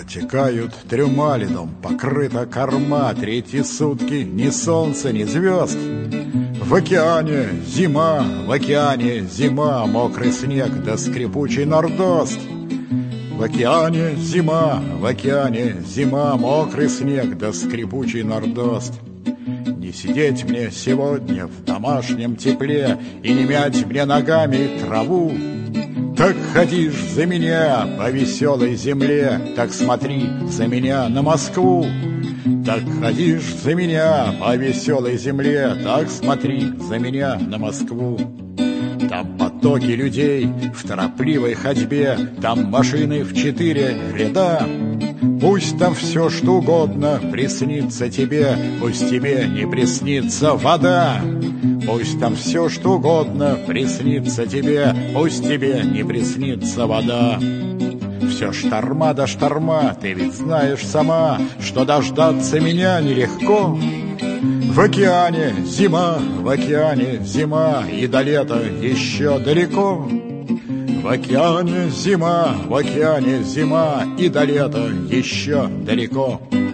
Протекают трюма льдом, покрыта корма, третьи сутки ни солнца, ни звезд. В океане зима, в океане зима, мокрый снег да скрипучий нордост. В океане зима, в океане зима, мокрый снег да скрипучий нордост. Не сидеть мне сегодня в домашнем тепле и не мять мне ногами траву. Так ходишь за меня по веселой земле, так смотри за меня на Москву. Так ходишь за меня по веселой земле, так смотри за меня на Москву. Там потоки людей в торопливой ходьбе, там машины в 4 ряда. Пусть там все, что угодно приснится тебе, пусть тебе не приснится вода. Пусть там все, что угодно приснится тебе, пусть тебе не приснится вода. Все шторма да шторма, ты ведь знаешь сама, что дождаться меня нелегко. В океане зима, в океане зима, и до лета еще далеко. В океане зима, в океане зима, и до лета еще далеко.